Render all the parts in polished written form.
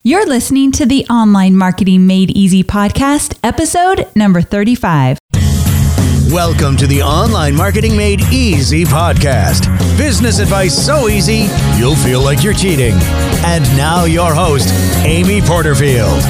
You're listening to the Online Marketing Made Easy podcast, episode number 35. Welcome to the Online Marketing Made Easy podcast. Business advice so easy, you'll feel like you're cheating. And now your host, Amy Porterfield.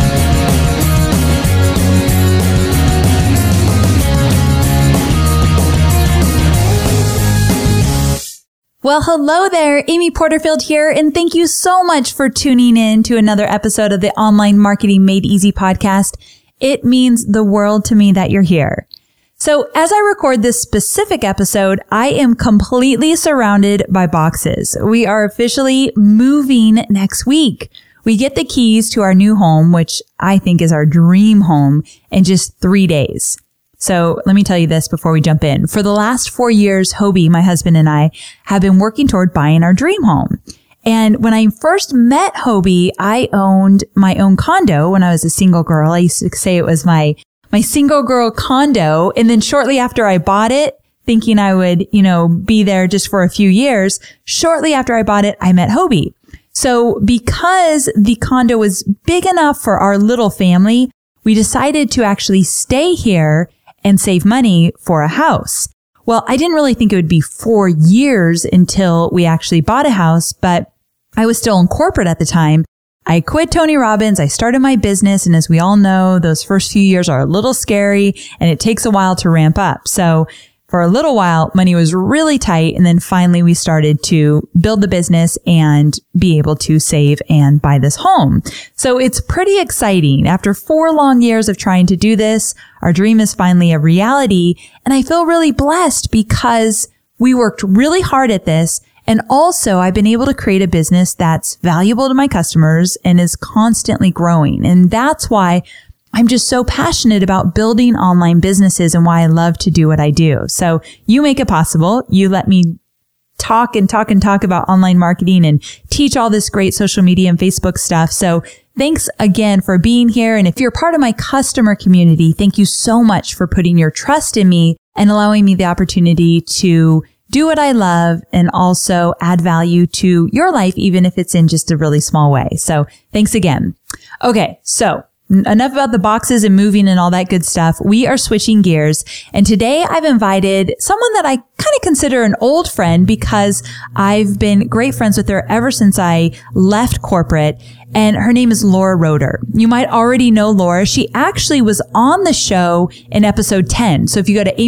Well, hello there. Amy Porterfield here, and thank you so much for tuning in to another episode of the Online Marketing Made Easy podcast. It means the world to me that you're here. So as I record this specific episode, I am completely surrounded by boxes. We are officially moving next week. We get the keys to our new home, which I think is our dream home, in just 3 days. So let me tell you this before we jump in. For the last 4 years, Hobie, my husband, and I have been working toward buying our dream home. And when I first met Hobie, I owned my own condo when I was a single girl. I used to say it was my single girl condo. And then shortly after I bought it, thinking I would, be there just for a few years, shortly after I bought it, I met Hobie. So because the condo was big enough for our little family, we decided to actually stay here and save money for a house. Well, I didn't really think it would be 4 years until we actually bought a house, but I was still in corporate at the time. I quit Tony Robbins. I started my business. And as we all know, those first few years are a little scary and it takes a while to ramp up. So for a little while, money was really tight. And then finally we started to build the business and be able to save and buy this home. So it's pretty exciting. After 4 long years of trying to do this, our dream is finally a reality. And I feel really blessed because we worked really hard at this. And also I've been able to create a business that's valuable to my customers and is constantly growing. And that's why I'm just so passionate about building online businesses and why I love to do what I do. So you make it possible. You let me talk about online marketing and teach all this great social media and Facebook stuff. So thanks again for being here. And if you're part of my customer community, thank you so much for putting your trust in me and allowing me the opportunity to do what I love and also add value to your life, even if it's in just a really small way. So thanks again. Okay. So enough about the boxes and moving and all that good stuff. We are switching gears. And today I've invited someone that I kind of consider an old friend because I've been great friends with her ever since I left corporate. And her name is Laura Roeder. You might already know Laura. She actually was on the show in episode 10. So if you go to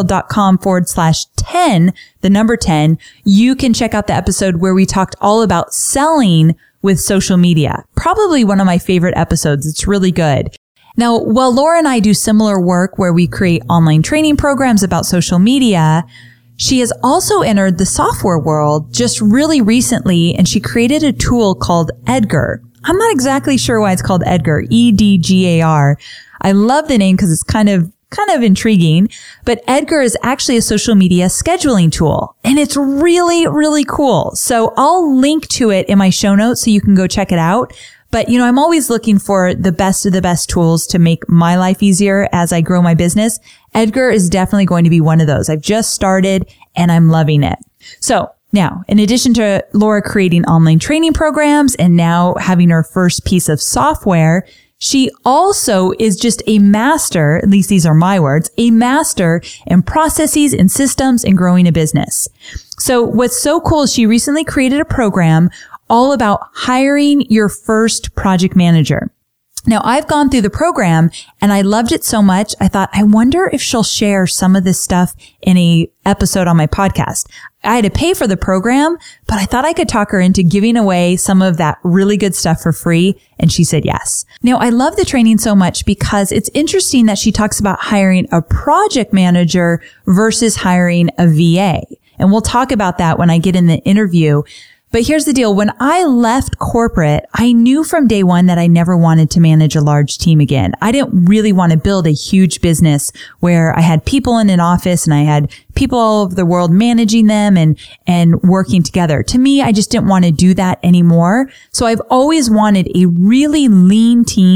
amyporterfield.com/10, the number 10, you can check out the episode where we talked all about selling with social media. Probably one of my favorite episodes. It's really good. Now, while Laura and I do similar work where we create online training programs about social media, she has also entered the software world just really recently, and she created a tool called Edgar. I'm not exactly sure why it's called Edgar, Edgar. I love the name because it's kind of intriguing, but Edgar is actually a social media scheduling tool and it's really, really cool. So I'll link to it in my show notes so you can go check it out. But I'm always looking for the best of the best tools to make my life easier as I grow my business. Edgar is definitely going to be one of those. I've just started and I'm loving it. So now, in addition to Laura creating online training programs and now having her first piece of software, she also is just a master, at least these are my words, a master in processes and systems and growing a business. So what's so cool is she recently created a program all about hiring your first project manager. Now, I've gone through the program and I loved it so much. I thought, I wonder if she'll share some of this stuff in a episode on my podcast. I had to pay for the program, but I thought I could talk her into giving away some of that really good stuff for free. And she said yes. Now, I love the training so much because it's interesting that she talks about hiring a project manager versus hiring a VA. And we'll talk about that when I get in the interview. But here's the deal. When I left corporate, I knew from day one that I never wanted to manage a large team again. I didn't really want to build a huge business where I had people in an office and I had people all over the world managing them and working together. To me, I just didn't want to do that anymore. So I've always wanted a really lean team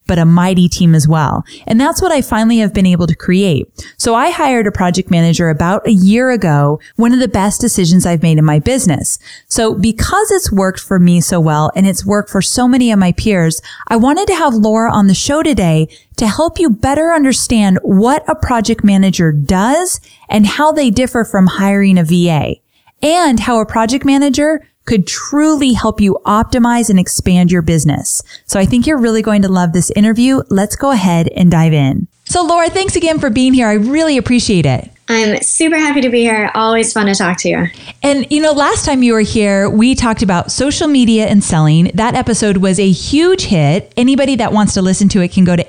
but a mighty team as well. And that's what I finally have been able to create. So I hired a project manager about a year ago, one of the best decisions I've made in my business. So because it's worked for me so well and it's worked for so many of my peers, I wanted to have Laura on the show today to help you better understand what a project manager does and how they differ from hiring a VA, and how a project manager could truly help you optimize and expand your business. So I think you're really going to love this interview. Let's go ahead and dive in. So Laura, thanks again for being here. I really appreciate it. I'm super happy to be here. Always fun to talk to you. And, last time you were here, we talked about social media and selling. That episode was a huge hit. Anybody that wants to listen to it can go to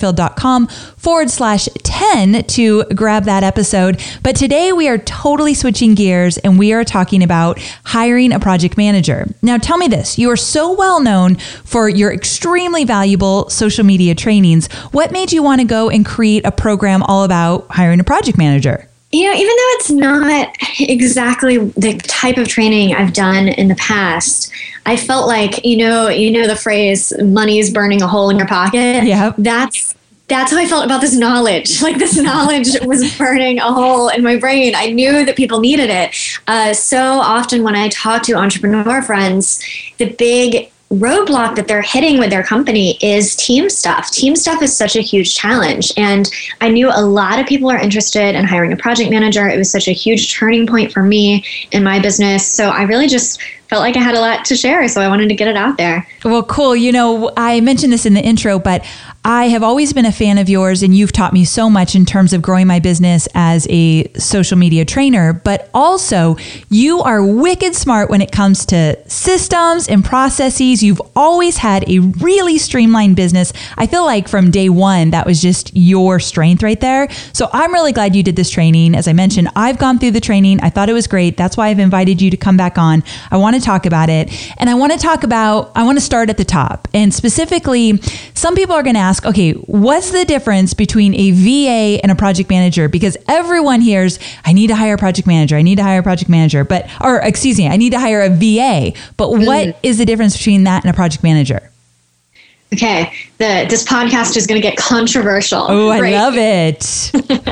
amyporterfield.com/10 to grab that episode. But today we are totally switching gears and we are talking about hiring a project manager. Now, tell me this. You are so well known for your extremely valuable social media trainings. What made you want to go and create a program all about hiring a project manager? Even though it's not exactly the type of training I've done in the past, I felt like, the phrase, money's burning a hole in your pocket. Yeah. That's how I felt about this knowledge. Like this knowledge was burning a hole in my brain. I knew that people needed it. So often when I talk to entrepreneur friends, the big roadblock that they're hitting with their company is team stuff. Team stuff is such a huge challenge. And I knew a lot of people are interested in hiring a project manager. It was such a huge turning point for me in my business. So I really just felt like I had a lot to share. So I wanted to get it out there. Well, cool. I mentioned this in the intro, but I have always been a fan of yours, and you've taught me so much in terms of growing my business as a social media trainer, but also you are wicked smart when it comes to systems and processes. You've always had a really streamlined business. I feel like from day one, that was just your strength right there. So I'm really glad you did this training. As I mentioned, I've gone through the training. I thought it was great. That's why I've invited you to come back on. I want to talk about it. And I want to start at the top. And specifically, some people are going to ask, okay, what's the difference between a VA and a project manager? Because everyone hears, I need to hire a project manager. I need to hire a project manager, I need to hire a VA. But what is the difference between that and a project manager? Okay, this podcast is going to get controversial. Oh, I love it.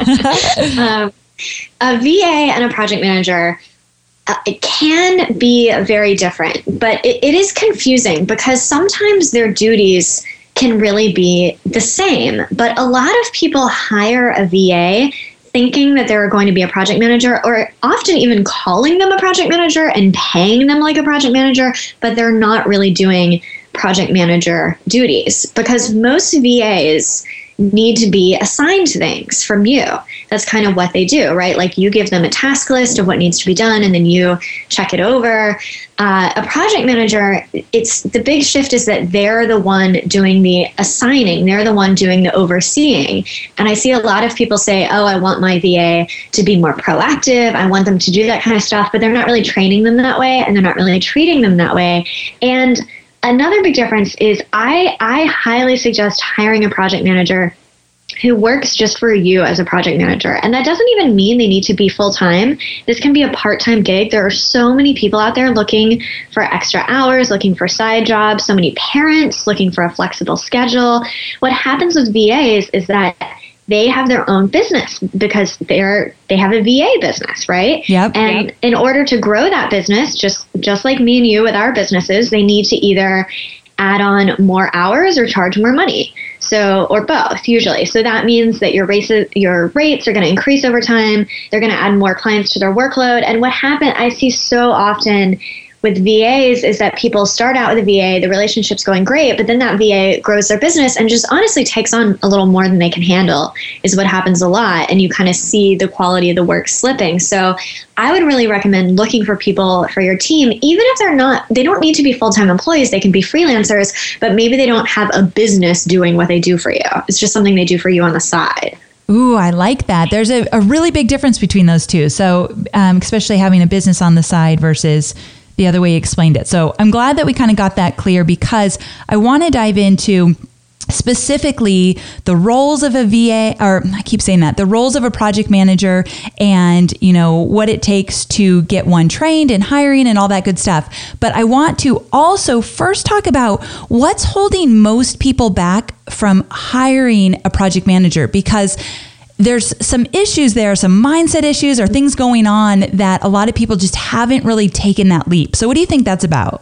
A VA and a project manager, it can be very different, but it is confusing because sometimes their duties can really be the same. But a lot of people hire a VA thinking that they're going to be a project manager, or often even calling them a project manager and paying them like a project manager, but they're not really doing project manager duties because most VAs need to be assigned things from you. That's kind of what they do, right? Like you give them a task list of what needs to be done and then you check it over. A project manager, it's the big shift is that they're the one doing the assigning. They're the one doing the overseeing. And I see a lot of people say, oh, I want my VA to be more proactive. I want them to do that kind of stuff, but they're not really training them that way and they're not really treating them that way. And another big difference is I highly suggest hiring a project manager who works just for you as a project manager. And that doesn't even mean they need to be full-time. This can be a part-time gig. There are so many people out there looking for extra hours, looking for side jobs, so many parents looking for a flexible schedule. What happens with VAs is that they have their own business because they have a VA business, right? Yep. And in order to grow that business, just like me and you with our businesses, they need to either add on more hours or charge more money. So, or both usually. So that means that your rates are going to increase over time. They're going to add more clients to their workload. And what I see so often with VAs is that people start out with a VA, the relationship's going great, but then that VA grows their business and just honestly takes on a little more than they can handle is what happens a lot. And you kind of see the quality of the work slipping. So I would really recommend looking for people for your team, even if they don't need to be full-time employees, they can be freelancers, but maybe they don't have a business doing what they do for you. It's just something they do for you on the side. Ooh, I like that. There's a really big difference between those two. So especially having a business on the side versus the other way you explained it. So I'm glad that we kind of got that clear because I want to dive into specifically the roles of a VA, or I keep saying that, the roles of a project manager, and, you know, what it takes to get one trained and hiring and all that good stuff. But I want to also first talk about what's holding most people back from hiring a project manager, because there's some issues there, some mindset issues or things going on that a lot of people just haven't really taken that leap. So what do you think that's about?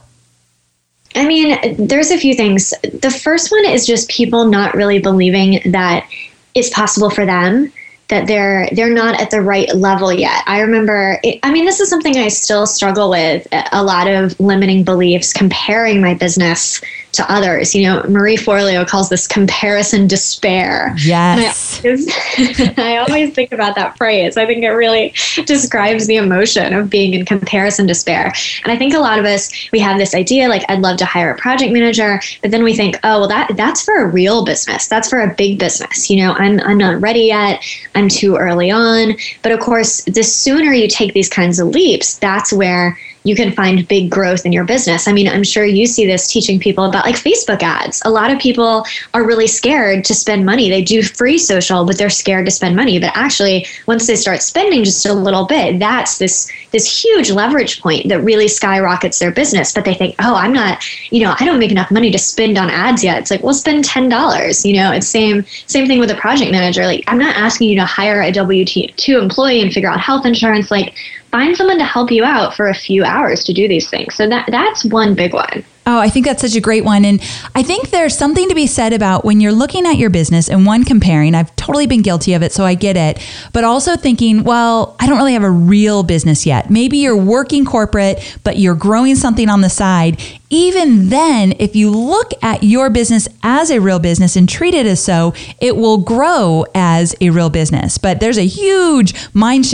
I mean, there's a few things. The first one is just people not really believing that it's possible for them, that they're not at the right level yet. I remember, this is something I still struggle with, a lot of limiting beliefs, comparing my business to others. You know, Marie Forleo calls this comparison despair. Yes. And I always think about that phrase. I think it really describes the emotion of being in comparison despair. And I think a lot of us, we have this idea, like, I'd love to hire a project manager, but then we think, oh, well, that's for a real business. That's for a big business. You know, I'm not ready yet. I'm too early on. But of course, the sooner you take these kinds of leaps, that's where you can find big growth in your business. I mean, I'm sure you see this teaching people about like Facebook ads. A lot of people are really scared to spend money. They do free social, but they're scared to spend money. But actually, once they start spending just a little bit, that's this huge leverage point that really skyrockets their business. But they think, oh, I'm not, I don't make enough money to spend on ads yet. It's like, well, spend $10. It's same thing with a project manager. Like, I'm not asking you to hire a W-2 employee and figure out health insurance. Like, find someone to help you out for a few hours to do these things. So that's one big one. Oh, I think that's such a great one. And I think there's something to be said about when you're looking at your business and comparing. I've totally been guilty of it, so I get it. But also thinking, well, I don't really have a real business yet. Maybe you're working corporate, but you're growing something on the side. Even then, if you look at your business as a real business and treat it as so, it will grow as a real business. But there's a huge mind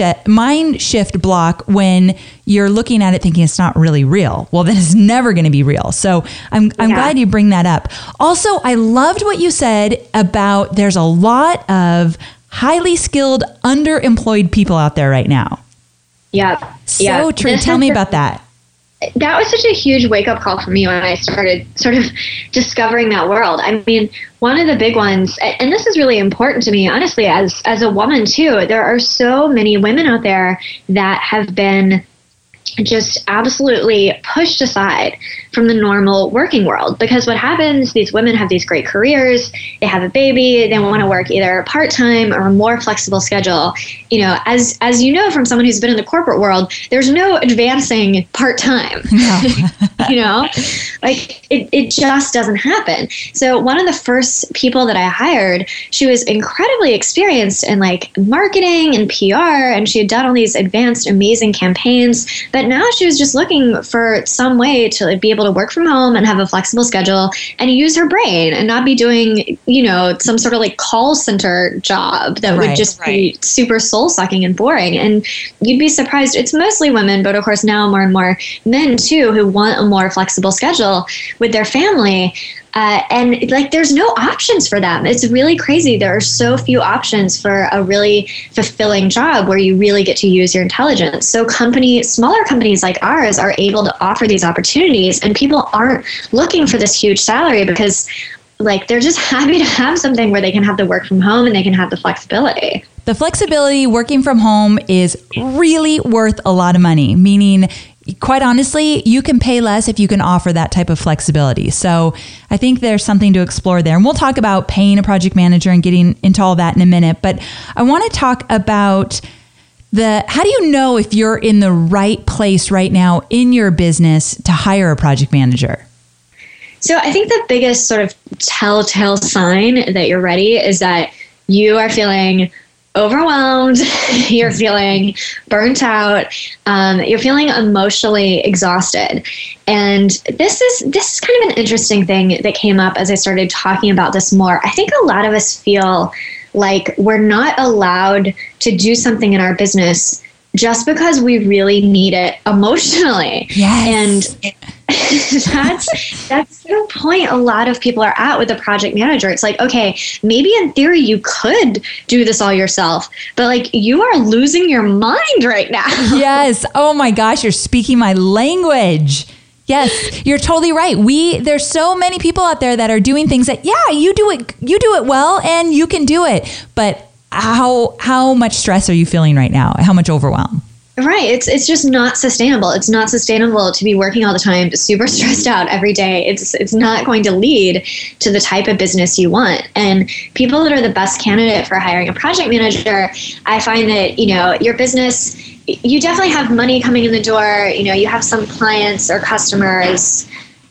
shift block when you're looking at it thinking it's not really real. Well, then it's never going to be real. So I'm glad you bring that up. Also, I loved what you said about there's a lot of highly skilled, underemployed people out there right now. Yep. So true. Tell me about that. That was such a huge wake-up call for me when I started sort of discovering that world. I mean, one of the big ones, and this is really important to me, honestly, as a woman too, there are so many women out there that have been just absolutely pushed aside from the normal working world. Because what happens, these women have these great careers, they have a baby, they want to work either part-time or a more flexible schedule. As you know from someone who's been in the corporate world, there's no advancing part-time. No. It just doesn't happen. So one of the first people that I hired, she was incredibly experienced in like marketing and PR, and she had done all these advanced, amazing campaigns. But now she was just looking for some way to be able to work from home and have a flexible schedule and use her brain and not be doing, some sort of like call center job that would just be super soul sucking and boring. And you'd be surprised. It's mostly women, but of course now more and more men too, who want a more flexible schedule with their family. And like, there's no options for them. It's really crazy. There are so few options for a really fulfilling job where you really get to use your intelligence. So smaller companies like ours are able to offer these opportunities, and people aren't looking for this huge salary because like they're just happy to have something where they can have the work from home and they can have the flexibility. The flexibility working from home is really worth a lot of money, meaning quite honestly, you can pay less if you can offer that type of flexibility. So I think there's something to explore there. And we'll talk about paying a project manager and getting into all that in a minute. But I want to talk about how do you know if you're in the right place right now in your business to hire a project manager? So I think the biggest sort of telltale sign that you're ready is that you are feeling overwhelmed, you're feeling burnt out, you're feeling emotionally exhausted. And this is kind of an interesting thing that came up as I started talking about this more. I think a lot of us feel like we're not allowed to do something in our business just because we really need it emotionally. Yes. And that's the point a lot of people are at with a project manager. It's like, okay, maybe in theory you could do this all yourself, but like you are losing your mind right now. Yes. Oh my gosh, you're speaking my language. Yes, you're totally right. There's so many people out there that are doing things that, you do it well and you can do it. But how much stress are you feeling right now? How much overwhelm? Right. It's just not sustainable. It's not sustainable to be working all the time, super stressed out every day. It's not going to lead to the type of business you want. And people that are the best candidate for hiring a project manager, I find that, your business, you definitely have money coming in the door. You have some clients or customers,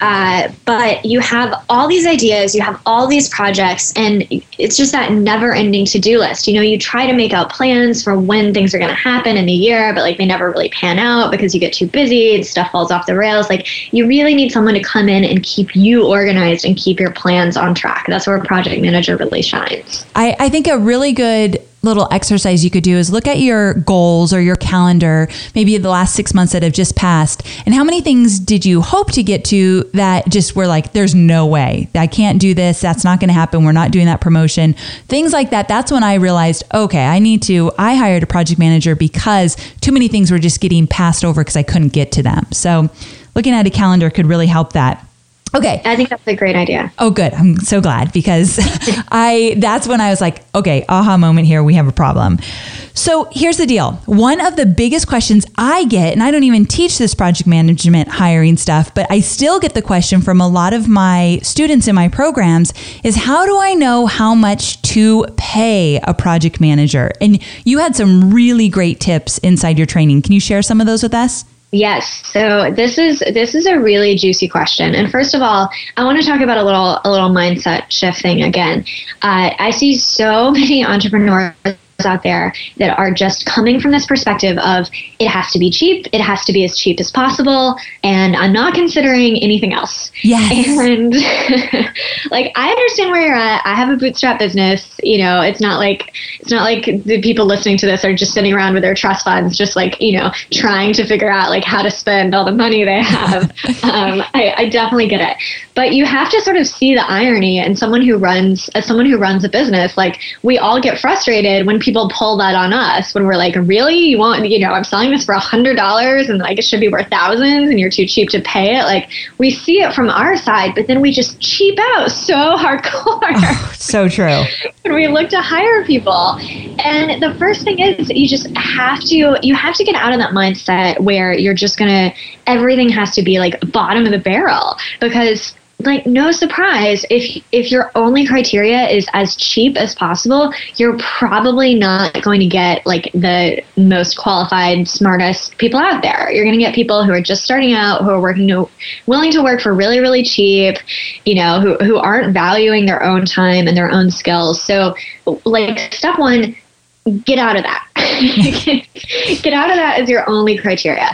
but you have all these ideas, you have all these projects, and it's just that never-ending to-do list. You try to make out plans for when things are going to happen in the year, but they never really pan out because you get too busy and stuff falls off the rails. You really need someone to come in and keep you organized and keep your plans on track. That's where a project manager really shines. I think a really good little exercise you could do is look at your goals or your calendar, maybe the last 6 months that have just passed, and how many things did you hope to get to that just were there's no way, I can't do this, that's not going to happen, we're not doing that promotion, things like that. That's when I realized, okay, I hired a project manager because too many things were just getting passed over because I couldn't get to them. So looking at a calendar could really help that. Okay. I think that's a great idea. Oh, good. I'm so glad because that's when I was like, okay, aha moment here. We have a problem. So here's the deal. One of the biggest questions I get, and I don't even teach this project management hiring stuff, but I still get the question from a lot of my students in my programs is, how do I know how much to pay a project manager? And you had some really great tips inside your training. Can you share some of those with us? Yes. So this is a really juicy question. And first of all, I want to talk about a little mindset shift thing again. I see so many entrepreneurs out there that are just coming from this perspective of it has to be cheap, it has to be as cheap as possible, and I'm not considering anything else. Yes. And I understand where you're at. I have a bootstrap business. It's not like the people listening to this are just sitting around with their trust funds, just trying to figure out how to spend all the money they have. I definitely get it. But you have to sort of see the irony. And as someone who runs a business, we all get frustrated when people pull that on us, when we're like, really? You want, I'm selling this for $100 and it should be worth thousands and you're too cheap to pay it. We see it from our side, but then we just cheap out so hardcore. Oh, so true. When we look to hire people. And the first thing is you have to get out of that mindset where you're just everything has to be bottom of the barrel, because no surprise, if your only criteria is as cheap as possible, you're probably not going to get the most qualified, smartest people out there. You're going to get people who are just starting out, who are willing to work for really, really cheap, who aren't valuing their own time and their own skills. So step one, get out of that. Get out of that as your only criteria.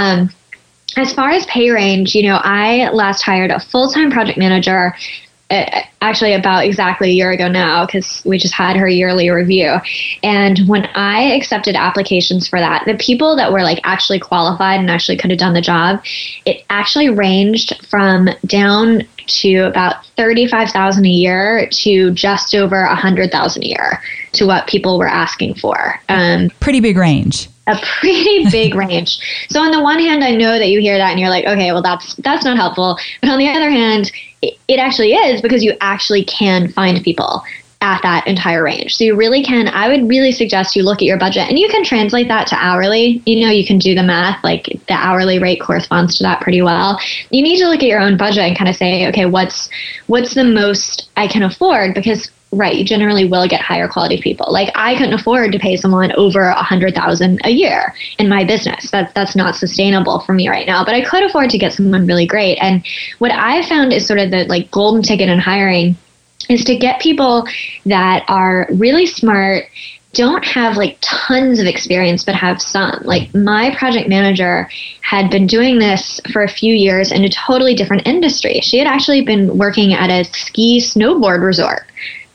As far as pay range, I last hired a full-time project manager actually about exactly a year ago now, because we just had her yearly review. And when I accepted applications for that, the people that were actually qualified and actually could have done the job, it actually ranged from down to about $35,000 a year to just over $100,000 a year to what people were asking for. Pretty big range. A pretty big range. So on the one hand, I know that you hear that and you're like, okay, well, that's not helpful. But on the other hand, it actually is, because you actually can find people at that entire range. So you really can. I would really suggest you look at your budget, and you can translate that to hourly. You can do the math, the hourly rate corresponds to that pretty well. You need to look at your own budget and kind of say, okay, what's the most I can afford? Because right, you generally will get higher quality people. I couldn't afford to pay someone over $100,000 a year in my business. That's not sustainable for me right now, but I could afford to get someone really great. And what I found is sort of the golden ticket in hiring is to get people that are really smart, don't have tons of experience, but have some. My project manager had been doing this for a few years in a totally different industry. She had actually been working at a ski snowboard resort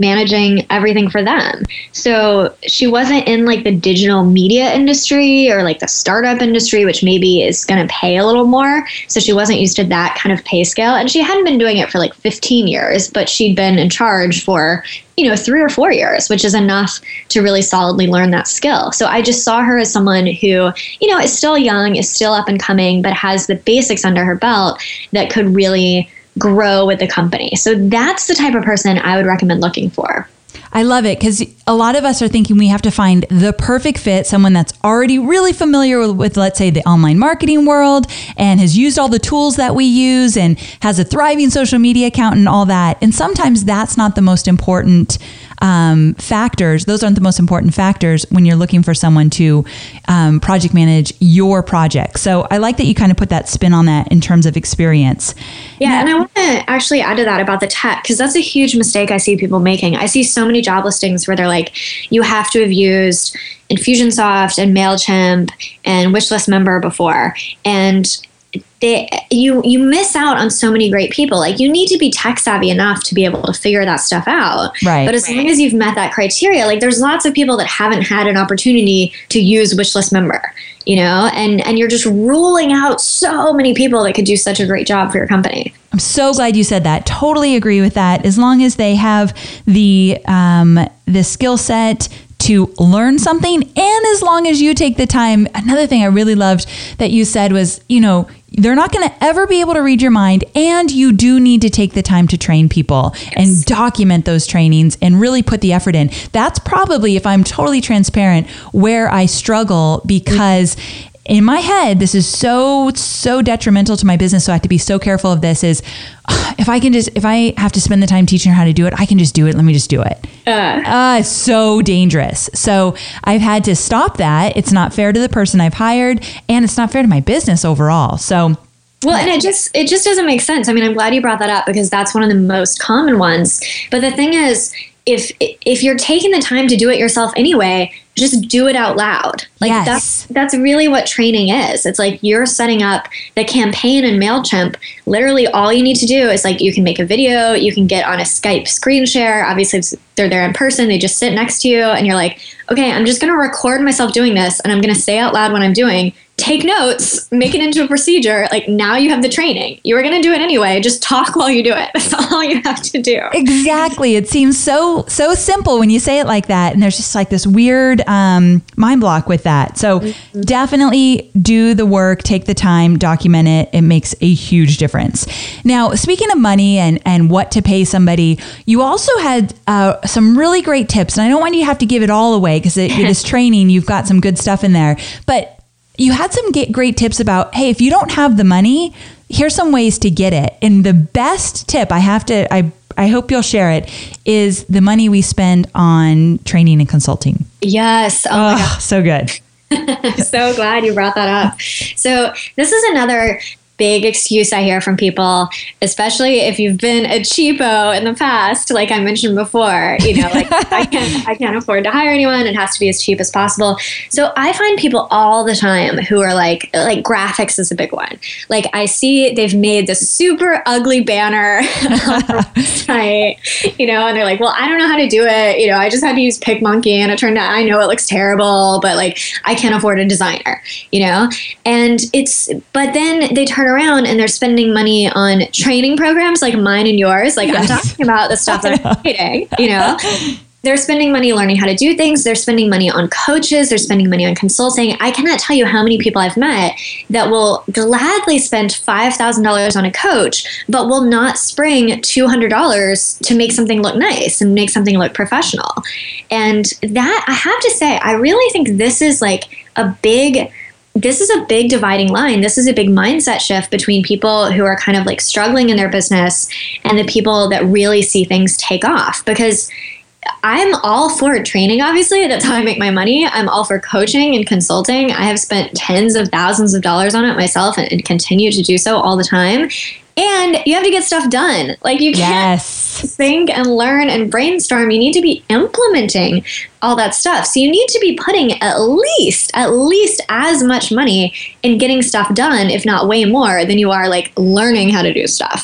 managing everything for them. So she wasn't in like the digital media industry or like the startup industry, which maybe is going to pay a little more. So she wasn't used to that kind of pay scale. And she hadn't been doing it for like 15 years, but she'd been in charge for, 3 or 4 years, which is enough to really solidly learn that skill. So I just saw her as someone who, is still young, is still up and coming, but has the basics under her belt that could really grow with the company. So that's the type of person I would recommend looking for. I love it because a lot of us are thinking we have to find the perfect fit, someone that's already really familiar with, let's say, the online marketing world and has used all the tools that we use and has a thriving social media account and all that. And sometimes that's not the most important factors. Those aren't the most important factors when you're looking for someone to project manage your project. So I like that you kind of put that spin on that in terms of experience. Yeah, and I want to actually add to that about the tech, because that's a huge mistake I see people making. I see so many job listings where they're like, you have to have used Infusionsoft and MailChimp and Wishlist before. And you miss out on so many great people. Like, you need to be tech savvy enough to be able to figure that stuff out. Right. But as long as you've met that criteria, like, there's lots of people that haven't had an opportunity to use Wishlist and you're just ruling out so many people that could do such a great job for your company. I'm so glad you said that. Totally agree with that. As long as they have the skill set to learn something, and as long as you take the time. Another thing I really loved that you said was, they're not going to ever be able to read your mind, and you do need to take the time to train people and document those trainings and really put the effort in. That's probably, if I'm totally transparent, where I struggle, because in my head, this is so detrimental to my business. So I have to be so careful of this is if I have to spend the time teaching her how to do it, I can just do it. Let me just do it. It's so dangerous. So I've had to stop that. It's not fair to the person I've hired, and it's not fair to my business overall. So well, and it just doesn't make sense. I mean, I'm glad you brought that up, because that's one of the most common ones. But the thing is, if you're taking the time to do it yourself anyway, just do it out loud. Like, yes. That's really what training is. It's like you're setting up the campaign in MailChimp. Literally all you need to do is, like, you can make a video, you can get on a Skype screen share. Obviously, if they're there in person, they just sit next to you, and you're like, okay, I'm just going to record myself doing this, and I'm going to say out loud what I'm doing. Take notes, make it into a procedure. Like, now you have the training. You were going to do it anyway. Just talk while you do it. That's all you have to do. Exactly. It seems so simple when you say it like that. And there's just like this weird mind block with that. So definitely do the work, take the time, document it. It makes a huge difference. Now, speaking of money and what to pay somebody, you also had some really great tips. And I don't want you to have to give it all away, because this training, you've got some good stuff in there. But you had some great tips about, hey, if you don't have the money, here's some ways to get it. And the best tip I hope you'll share it, is the money we spend on training and consulting. Yes. Oh my God. So good. So glad you brought that up. So this is another big excuse I hear from people, especially if you've been a cheapo in the past, like I mentioned before, like I can't afford to hire anyone. It has to be as cheap as possible. So I find people all the time who are like graphics is a big one. Like, I see they've made this super ugly banner on their website, and they're like, well, I don't know how to do it. I just had to use PicMonkey, and it turned out, I know it looks terrible, but like, I can't afford a designer, but then they turn around and they're spending money on training programs like mine and yours. Like, yes. I'm talking about the stuff that I'm creating, They're spending money learning how to do things. They're spending money on coaches. They're spending money on consulting. I cannot tell you how many people I've met that will gladly spend $5,000 on a coach, but will not spring $200 to make something look nice and make something look professional. And that, I have to say, I really think this is a big dividing line. This is a big mindset shift between people who are kind of like struggling in their business and the people that really see things take off. Because I'm all for training, obviously. That's how I make my money. I'm all for coaching and consulting. I have spent tens of thousands of dollars on it myself and continue to do so all the time. And you have to get stuff done. Like, you can't think and learn and brainstorm. You need to be implementing all that stuff. So you need to be putting at least as much money in getting stuff done, if not way more, than you are like learning how to do stuff.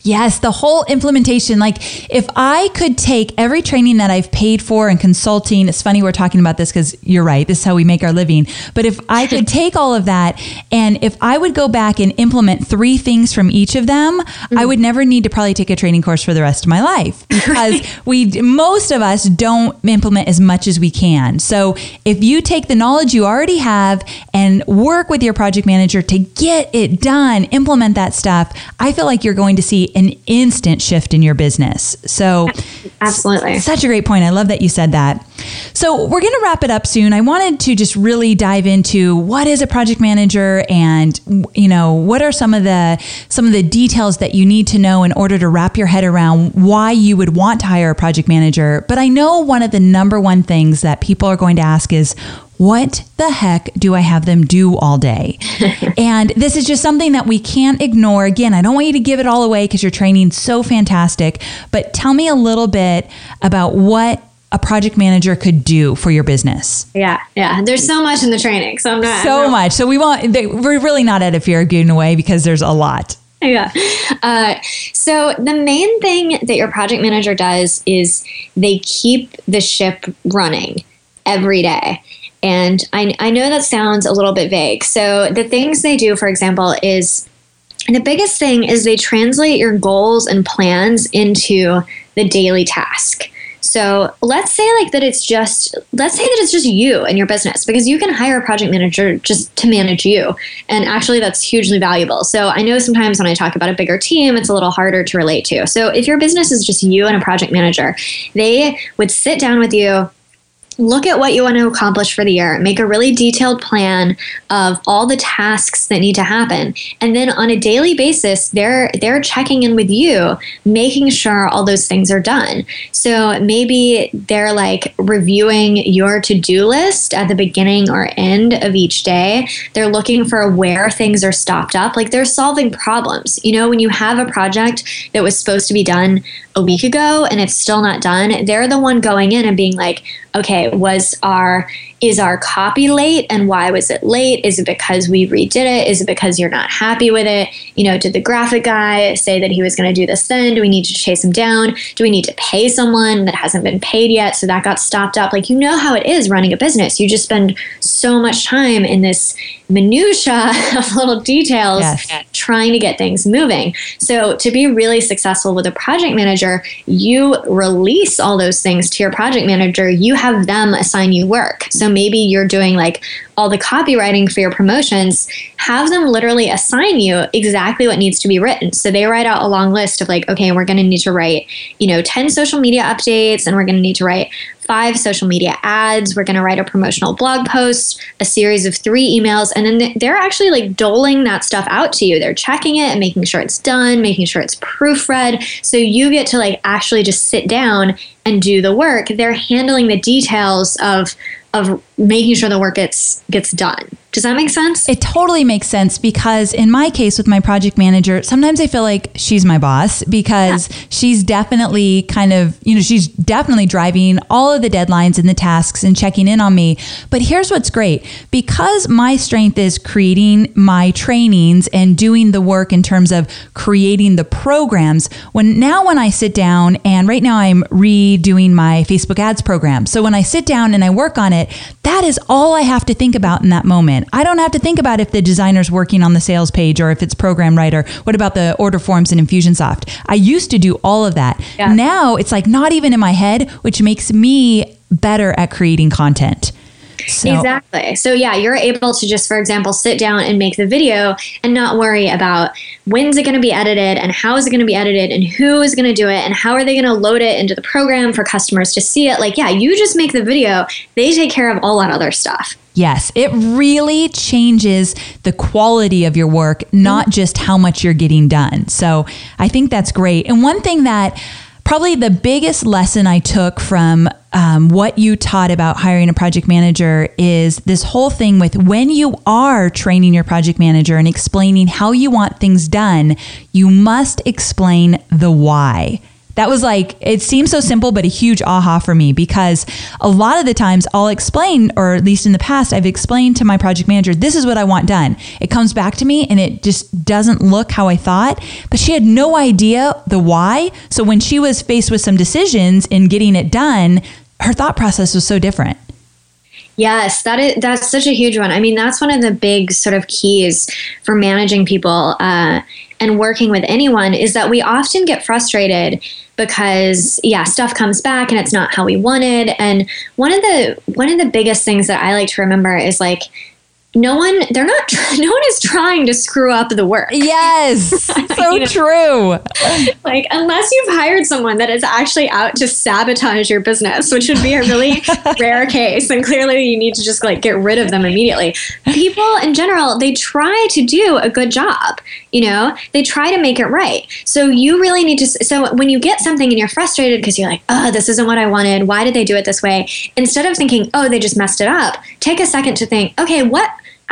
Yes, the whole implementation. Like if I could take every training that I've paid for and consulting, it's funny we're talking about this because you're right, this is how we make our living. But if I could take all of that and if I would go back and implement 3 things from each of them, I would never need to probably take a training course for the rest of my life because most of us don't implement as much as we can. So if you take the knowledge you already have and work with your project manager to get it done, implement that stuff, I feel like you're going to see an instant shift in your business. So absolutely. Such a great point. I love that you said that. So we're going to wrap it up soon. I wanted to just really dive into what is a project manager and, what are some of the details that you need to know in order to wrap your head around why you would want to hire a project manager. But I know one of the number one things that people are going to ask is, what the heck do I have them do all day? And this is just something that we can't ignore. Again, I don't want you to give it all away because your training's so fantastic, but tell me a little bit about what a project manager could do for your business. Yeah. There's so much in the training. So much. So we're really not out of fear of giving away because there's a lot. Yeah. So the main thing that your project manager does is they keep the ship running every day. And I know that sounds a little bit vague. So the things they do, for example, is the biggest thing is they translate your goals and plans into the daily task. So let's say that it's just you and your business, because you can hire a project manager just to manage you. And actually that's hugely valuable. So I know sometimes when I talk about a bigger team, it's a little harder to relate to. So if your business is just you and a project manager, they would sit down with you, look at what you want to accomplish for the year, make a really detailed plan of all the tasks that need to happen. And then on a daily basis, they're checking in with you, making sure all those things are done. So maybe they're reviewing your to-do list at the beginning or end of each day. They're looking for where things are stopped up. They're solving problems. When you have a project that was supposed to be done a week ago and it's still not done, they're the one going in and being like, okay, is our copy late, and why was it late? Is it because we redid it? Is it because you're not happy with it? Did the graphic guy say that he was going to do this then? Do we need to chase him down? Do we need to pay someone that hasn't been paid yet? So that got stopped up. How it is running a business. You just spend so much time in this minutia of little details, trying to get things moving. So to be really successful with a project manager, you release all those things to your project manager. You have them assign you work. So maybe you're doing all the copywriting for your promotions, have them literally assign you exactly what needs to be written. So they write out a long list of okay, we're going to need to write, 10 social media updates, and we're going to need to write 5 social media ads. We're going to write a promotional blog post, a series of 3 emails, and then they're actually doling that stuff out to you. They're checking it and making sure it's done, making sure it's proofread. So you get to actually just sit down and do the work. They're handling the details of making sure the work gets done. Does that make sense? It totally makes sense, because in my case with my project manager, sometimes I feel like she's my boss, because she's definitely she's definitely driving all of the deadlines and the tasks and checking in on me. But here's what's great. Because my strength is creating my trainings and doing the work in terms of creating the programs, when I sit down, and right now I'm redoing my Facebook ads program. So when I sit down and I work on it, that is all I have to think about in that moment. I don't have to think about if the designer's working on the sales page or if it's programmed right, or what about the order forms in Infusionsoft. I used to do all of that. Yeah. Now it's not even in my head, which makes me better at creating content. Exactly. So you're able to just, for example, sit down and make the video and not worry about when's it going to be edited and how is it going to be edited and who is going to do it and how are they going to load it into the program for customers to see it. You just make the video. They take care of all that other stuff. Yes, it really changes the quality of your work, not just how much you're getting done. So I think that's great. And one thing that probably the biggest lesson I took from what you taught about hiring a project manager is this whole thing with when you are training your project manager and explaining how you want things done, you must explain the why. that was like, it seems so simple, but a huge aha for me, because a lot of the times I'll explain, or at least in the past, I've explained to my project manager, this is what I want done. It comes back to me and it just doesn't look how I thought, but she had no idea the why. So when she was faced with some decisions in getting it done, her thought process was so different. Yes, that's such a huge one. I mean, that's one of the big sort of keys for managing people and working with anyone, is that we often get frustrated because stuff comes back and it's not how we wanted. And one of the biggest things that I like to remember is like, no one is trying to screw up the work. Yes. So true. Like, unless you've hired someone that is actually out to sabotage your business, which would be a really rare case. And clearly you need to just like get rid of them immediately. People in general, they try to do a good job. They try to make it right. So you really need to, so when you get something and you're frustrated because you're like, oh, this isn't what I wanted. Why did they do it this way? Instead of thinking, oh, they just messed it up, take a second to think, okay, what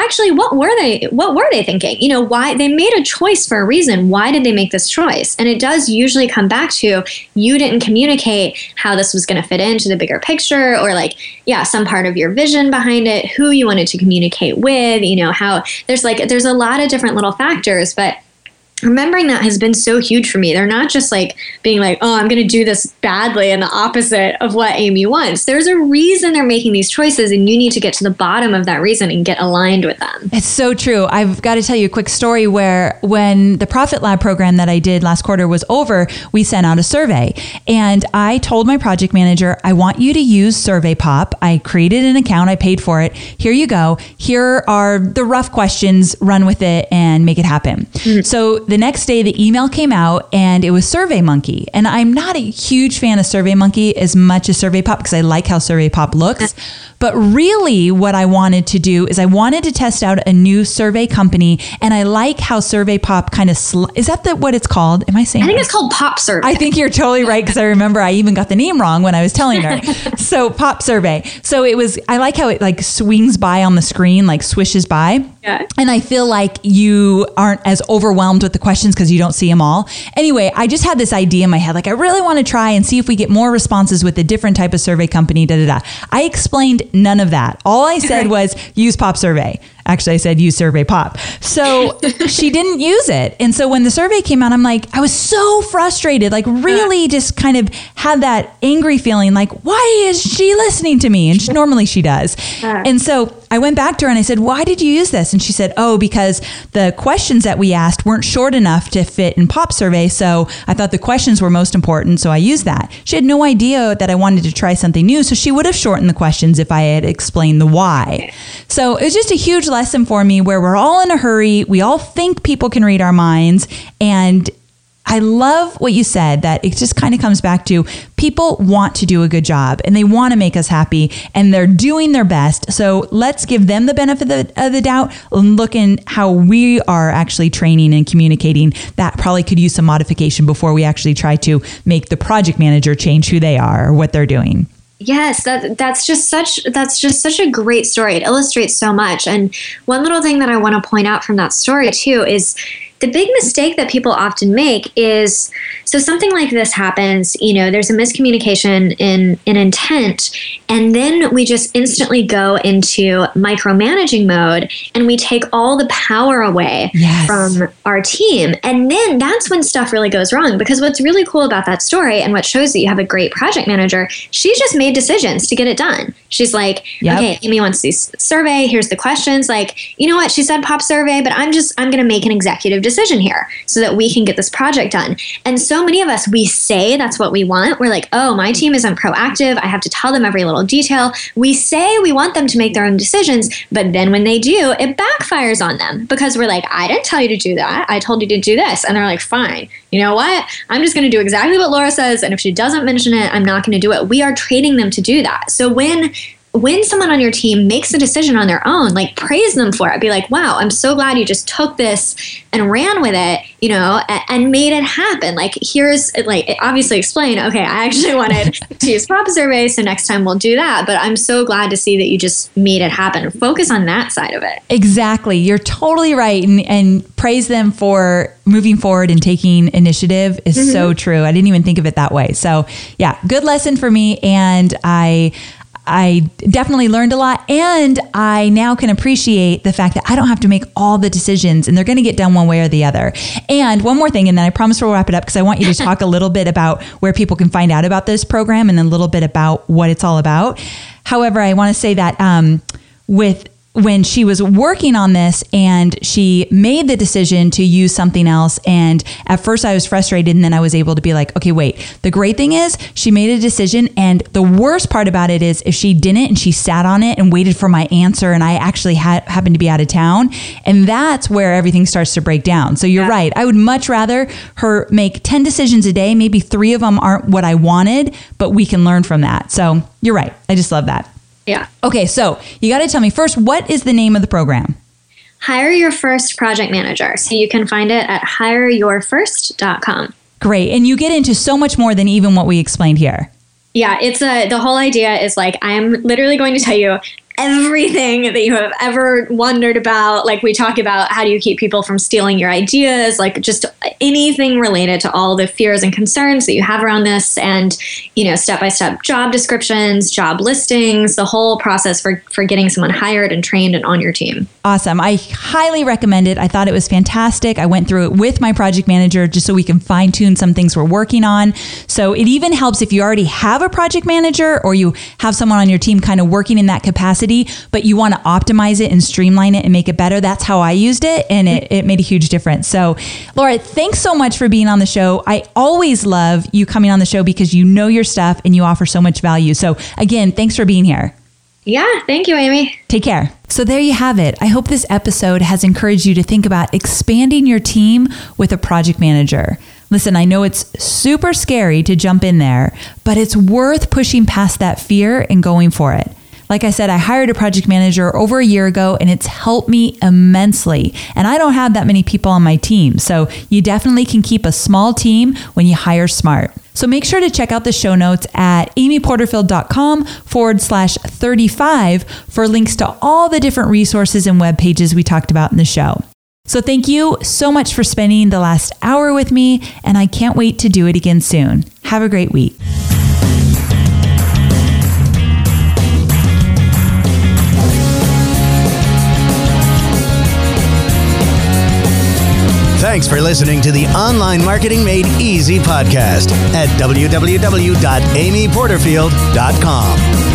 were they thinking? Why they made a choice for a reason. Why did they make this choice? And it does usually come back to, you didn't communicate how this was going to fit into the bigger picture, or some part of your vision behind it, who you wanted to communicate with, how there's a lot of different little factors, but remembering that has been so huge for me. They're not just like being like, oh, I'm going to do this badly and the opposite of what Amy wants. There's a reason they're making these choices, and you need to get to the bottom of that reason and get aligned with them. It's so true. I've got to tell you a quick story where when the Profit Lab program that I did last quarter was over, we sent out a survey, and I told my project manager, I want you to use SurveyPop. I created an account. I paid for it. Here you go. Here are the rough questions. Run with it and make it happen. Mm-hmm. So the next day, the email came out and it was SurveyMonkey. And I'm not a huge fan of SurveyMonkey as much as SurveyPop, because I like how SurveyPop looks. But really what I wanted to do is I wanted to test out a new survey company. And I like how SurveyPop kind of, is that what it's called? Am I saying I think it's called Pop Survey. I think you're totally right, because I remember I even got the name wrong when I was telling her. So Pop Survey. So I like how it like swings by on the screen, like swishes by. Yeah. And I feel like you aren't as overwhelmed with the questions because you don't see them all. Anyway, I just had this idea in my head, like I really want to try and see if we get more responses with a different type of survey company, I explained none of that. All I said was use Pop Survey. Actually, I said use SurveyPop. So she didn't use it. And so when the survey came out, I'm like, I was so frustrated, like really just kind of had that angry feeling like, why is she listening to me? And normally she does. And so I went back to her and I said, why did you use this? And she said, oh, because the questions that we asked weren't short enough to fit in Pop Survey. So I thought the questions were most important. So I used that. She had no idea that I wanted to try something new. So she would have shortened the questions if I had explained the why. So it was just a huge lesson for me where we're all in a hurry. We all think people can read our minds. And I love what you said, that it just kind of comes back to people want to do a good job and they want to make us happy and they're doing their best. So let's give them the benefit of the doubt and look in how we are actually training and communicating. That probably could use some modification before we actually try to make the project manager change who they are or what they're doing. Yes, that's just such a great story. It illustrates so much. And one little thing that I want to point out from that story too is the big mistake that people often make is, so something like this happens, there's a miscommunication in intent, and then we just instantly go into micromanaging mode and we take all the power away from our team. And then that's when stuff really goes wrong, because what's really cool about that story and what shows that you have a great project manager, she just made decisions to get it done. She's like, okay, Amy wants this survey. Here's the questions. Like, you know what? She said Pop Survey, but I'm going to make an executive decision here so that we can get this project done. And so many of us, we say that's what we want. We're like, oh, my team isn't proactive. I have to tell them every little detail. We say we want them to make their own decisions, but then when they do, it backfires on them because we're like, I didn't tell you to do that. I told you to do this. And they're like, fine. You know what? I'm just going to do exactly what Laura says. And if she doesn't mention it, I'm not going to do it. We are training them to do that. So when when someone on your team makes a decision on their own, like praise them for it. Be like, wow, I'm so glad you just took this and ran with it, you know, and made it happen. Like, here's, like, obviously explain, okay, I actually wanted to use PropaSurvey, so next time we'll do that. But I'm so glad to see that you just made it happen. Focus on that side of it. Exactly. You're totally right. And praise them for moving forward and taking initiative is so true. I didn't even think of it that way. So yeah, good lesson for me. And I definitely learned a lot, and I now can appreciate the fact that I don't have to make all the decisions, and they're going to get done one way or the other. And one more thing, and then I promise we'll wrap it up, because I want you to talk a little bit about where people can find out about this program and then a little bit about what it's all about. However, I want to say that when she was working on this and she made the decision to use something else, and at first I was frustrated, and then I was able to be like, okay, wait, the great thing is she made a decision, and the worst part about it is if she didn't and she sat on it and waited for my answer, and I actually happened to be out of town, and that's where everything starts to break down. So you're right. I would much rather her make 10 decisions a day. Maybe 3 of them aren't what I wanted, but we can learn from that. So you're right. I just love that. Yeah. Okay, so you got to tell me first, what is the name of the program? Hire Your First Project Manager. So you can find it at hireyourfirst.com. Great. And you get into so much more than even what we explained here. Yeah, the whole idea is like, I'm literally going to tell you everything that you have ever wondered about. Like, we talk about how do you keep people from stealing your ideas, like just anything related to all the fears and concerns that you have around this, and, you know, step-by-step job descriptions, job listings, the whole process for getting someone hired and trained and on your team. Awesome. I highly recommend it. I thought it was fantastic. I went through it with my project manager just so we can fine-tune some things we're working on. So it even helps if you already have a project manager or you have someone on your team kind of working in that capacity, but you want to optimize it and streamline it and make it better. That's how I used it, and it made a huge difference. So Laura, thanks so much for being on the show. I always love you coming on the show because you know your stuff and you offer so much value. So again, thanks for being here. Yeah, thank you, Amy. Take care. So there you have it. I hope this episode has encouraged you to think about expanding your team with a project manager. Listen, I know it's super scary to jump in there, but it's worth pushing past that fear and going for it. Like I said, I hired a project manager over a year ago, and it's helped me immensely. And I don't have that many people on my team. So you definitely can keep a small team when you hire smart. So make sure to check out the show notes at amyporterfield.com/35 for links to all the different resources and web pages we talked about in the show. So thank you so much for spending the last hour with me, and I can't wait to do it again soon. Have a great week. Thanks for listening to the Online Marketing Made Easy podcast at www.amyporterfield.com.